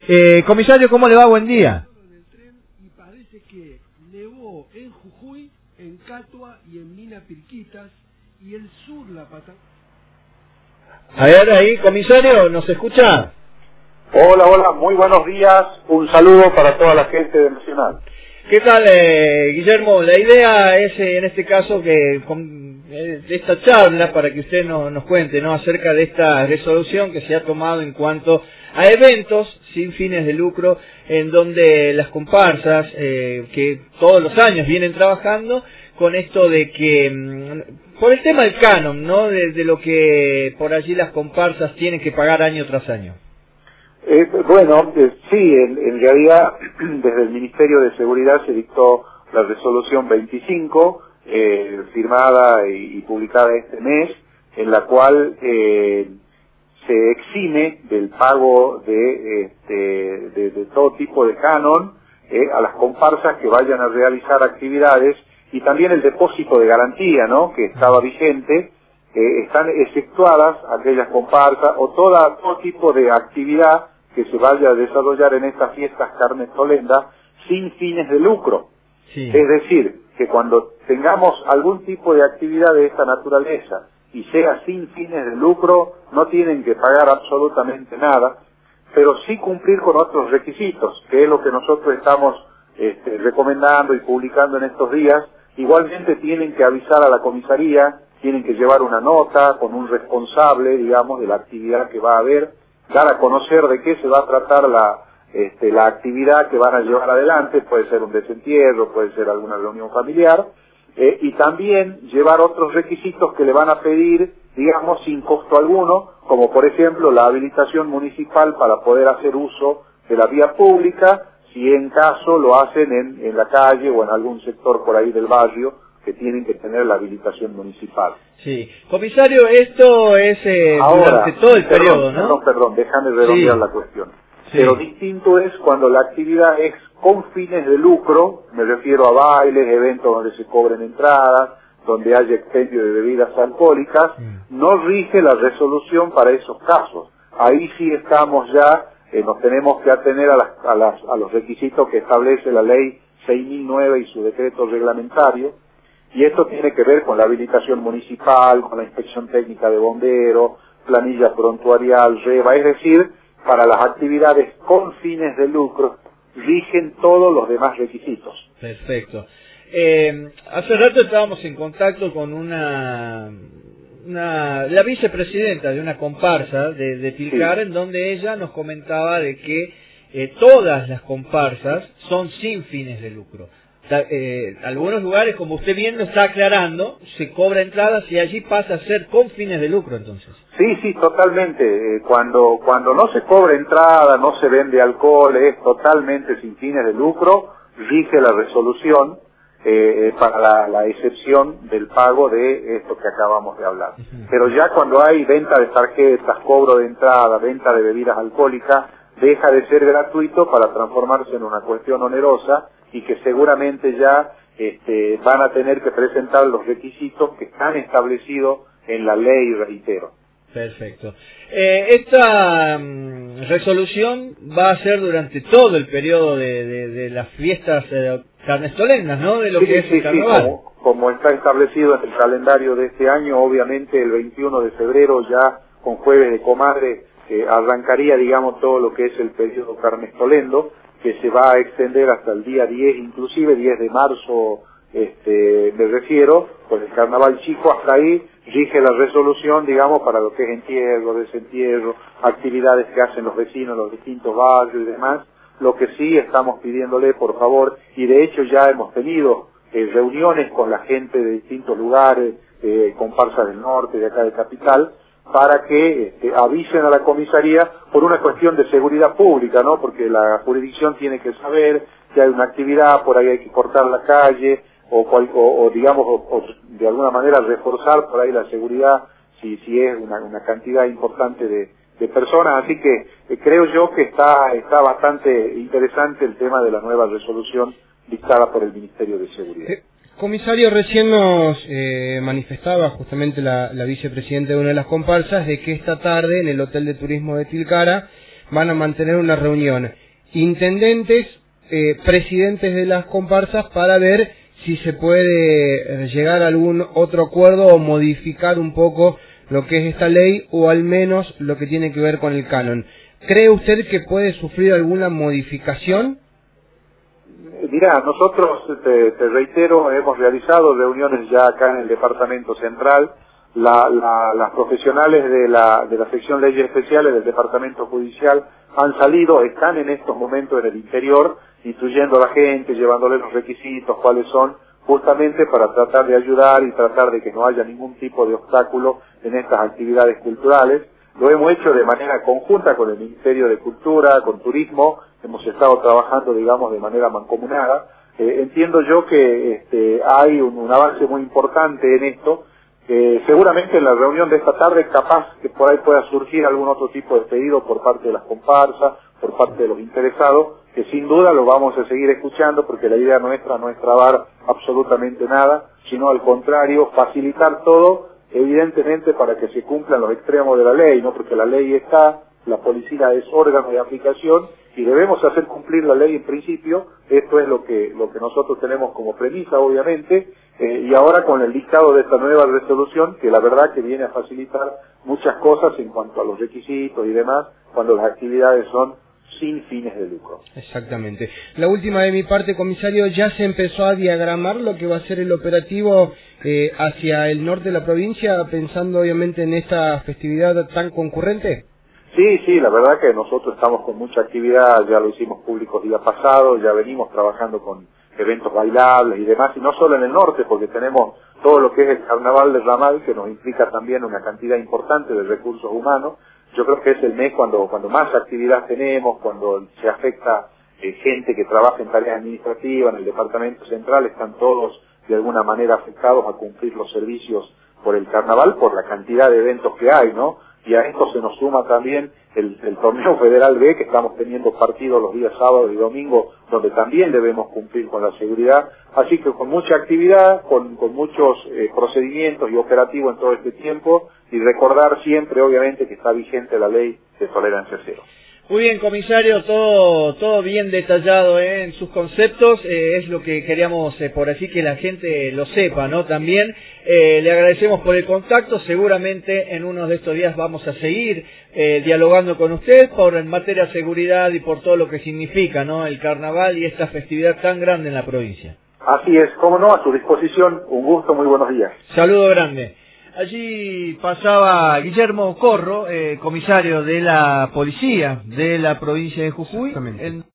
Comisario, ¿cómo le va? Buen día. Y parece que nevó en Jujuy, en Catua y en Mina Pirquitas, y el sur la Patagonia. A ver, ahí, comisario, ¿nos escucha? Hola, muy buenos días. Un saludo para toda la gente de Nacional. ¿Qué tal, Guillermo? La idea es, en este caso, que de esta charla, para que usted nos cuente, ¿no?, acerca de esta resolución que se ha tomado en cuanto a eventos sin fines de lucro, en donde las comparsas, que todos los años vienen trabajando con esto de que, por el tema del canon, ¿no?, de lo que por allí las comparsas tienen que pagar año tras año. Sí, en realidad desde el Ministerio de Seguridad se dictó la resolución 25, firmada y publicada este mes, en la cual se exime del pago de todo tipo de canon a las comparsas que vayan a realizar actividades, y también el depósito de garantía, ¿no?, que estaba vigente. Están exceptuadas aquellas comparsas o todo tipo de actividad que se vaya a desarrollar en estas fiestas carnestolendas sin fines de lucro. Sí. Es decir, que cuando tengamos algún tipo de actividad de esta naturaleza y sea sin fines de lucro, no tienen que pagar absolutamente nada, pero sí cumplir con otros requisitos, que es lo que nosotros estamos recomendando y publicando en estos días. Igualmente tienen que avisar a la comisaría, tienen que llevar una nota con un responsable, digamos, de la actividad que va a haber, dar a conocer de qué se va a tratar la actividad que van a llevar adelante. Puede ser un desentierro, puede ser alguna reunión familiar, y también llevar otros requisitos que le van a pedir, digamos, sin costo alguno, como por ejemplo la habilitación municipal para poder hacer uso de la vía pública, si en caso lo hacen en la calle o en algún sector por ahí del barrio, que tienen que tener la habilitación municipal. Sí. Comisario, esto es Ahora, durante todo el periodo, ¿no? Perdón, déjame redondear Sí. la cuestión. Sí. Pero distinto es cuando la actividad es con fines de lucro, me refiero a bailes, eventos donde se cobren entradas, donde haya expendio de bebidas alcohólicas, no rige la resolución para esos casos. Ahí sí estamos ya, nos tenemos que atener a los requisitos que establece la ley 6009 y su decreto reglamentario, y esto tiene que ver con la habilitación municipal, con la inspección técnica de bomberos, planilla prontuarial, REBA, es decir, para las actividades con fines de lucro rigen todos los demás requisitos. Perfecto. Hace rato estábamos en contacto con la vicepresidenta de una comparsa de Tilcara, Sí. en donde ella nos comentaba de que todas las comparsas son sin fines de lucro. Algunos lugares, como usted bien lo está aclarando, se cobra entradas y allí pasa a ser con fines de lucro, entonces. Sí, totalmente. Cuando no se cobra entrada, no se vende alcohol, es totalmente sin fines de lucro, rige la resolución para la excepción del pago de esto que acabamos de hablar. Pero ya cuando hay venta de tarjetas, cobro de entrada, venta de bebidas alcohólicas, deja de ser gratuito para transformarse en una cuestión onerosa, y que seguramente ya van a tener que presentar los requisitos que están establecidos en la ley, reitero. Perfecto. Esta resolución va a ser durante todo el periodo de las fiestas carnestolendas, ¿no? De lo que es el carnaval. Sí, como está establecido en el calendario de este año, obviamente el 21 de febrero ya con Jueves de Comadre arrancaría, digamos, todo lo que es el periodo carnestolendo, que se va a extender hasta el día 10, inclusive 10 de marzo, me refiero, pues el carnaval chico. Hasta ahí rige la resolución, digamos, para lo que es entierro, desentierro, actividades que hacen los vecinos en los distintos barrios y demás. Lo que sí estamos pidiéndole, por favor, y de hecho ya hemos tenido reuniones con la gente de distintos lugares, comparsas del norte, de acá de Capital, para que avisen a la comisaría por una cuestión de seguridad pública, ¿no? Porque la jurisdicción tiene que saber que hay una actividad, por ahí hay que cortar la calle, o digamos, de alguna manera reforzar por ahí la seguridad si es una cantidad importante de personas. Así que creo yo que está bastante interesante el tema de la nueva resolución dictada por el Ministerio de Seguridad. Comisario, recién nos manifestaba justamente la vicepresidenta de una de las comparsas de que esta tarde en el Hotel de Turismo de Tilcara van a mantener una reunión. Intendentes, presidentes de las comparsas, para ver si se puede llegar a algún otro acuerdo o modificar un poco lo que es esta ley, o al menos lo que tiene que ver con el canon. ¿Cree usted que puede sufrir alguna modificación? Mirá, nosotros, te reitero, hemos realizado reuniones ya acá en el Departamento Central. Las profesionales de la sección leyes especiales del Departamento Judicial han salido, están en estos momentos en el interior, instruyendo a la gente, llevándole los requisitos, cuáles son, justamente para tratar de ayudar y tratar de que no haya ningún tipo de obstáculo en estas actividades culturales. Lo hemos hecho de manera conjunta con el Ministerio de Cultura, con Turismo, hemos estado trabajando, digamos, de manera mancomunada. Entiendo yo que hay un avance muy importante en esto. Seguramente en la reunión de esta tarde capaz que por ahí pueda surgir algún otro tipo de pedido por parte de las comparsas, por parte de los interesados, que sin duda lo vamos a seguir escuchando, porque la idea nuestra no es trabar absolutamente nada, sino al contrario, facilitar todo, evidentemente para que se cumplan los extremos de la ley, ¿no? Porque la ley está, la policía es órgano de aplicación y debemos hacer cumplir la ley en principio. Esto es lo que nosotros tenemos como premisa, obviamente, y ahora con el dictado de esta nueva resolución, que la verdad que viene a facilitar muchas cosas en cuanto a los requisitos y demás, cuando las actividades son sin fines de lucro. Exactamente. La última de mi parte, comisario, ¿ya se empezó a diagramar lo que va a ser el operativo hacia el norte de la provincia, pensando obviamente en esta festividad tan concurrente? Sí, la verdad que nosotros estamos con mucha actividad, ya lo hicimos público el día pasado, ya venimos trabajando con eventos bailables y demás, y no solo en el norte, porque tenemos todo lo que es el Carnaval del Ramal, que nos implica también una cantidad importante de recursos humanos. Yo creo que es el mes cuando más actividad tenemos, cuando se afecta gente que trabaja en tareas administrativas, en el Departamento Central, están todos de alguna manera afectados a cumplir los servicios por el Carnaval, por la cantidad de eventos que hay, ¿no? Y a esto se nos suma también el torneo Federal B, que estamos teniendo partidos los días sábados y domingos, donde también debemos cumplir con la seguridad. Así que con mucha actividad, con muchos procedimientos y operativos en todo este tiempo, y recordar siempre, obviamente, que está vigente la ley de tolerancia cero. Muy bien, comisario, todo bien detallado en sus conceptos, es lo que queríamos por así que la gente lo sepa, ¿no? También le agradecemos por el contacto, seguramente en uno de estos días vamos a seguir dialogando con usted en materia de seguridad y por todo lo que significa, ¿no? El carnaval y esta festividad tan grande en la provincia. Así es, cómo no, a su disposición, un gusto, muy buenos días. Saludo grande. Allí pasaba Guillermo Corro, comisario de la policía de la provincia de Jujuy.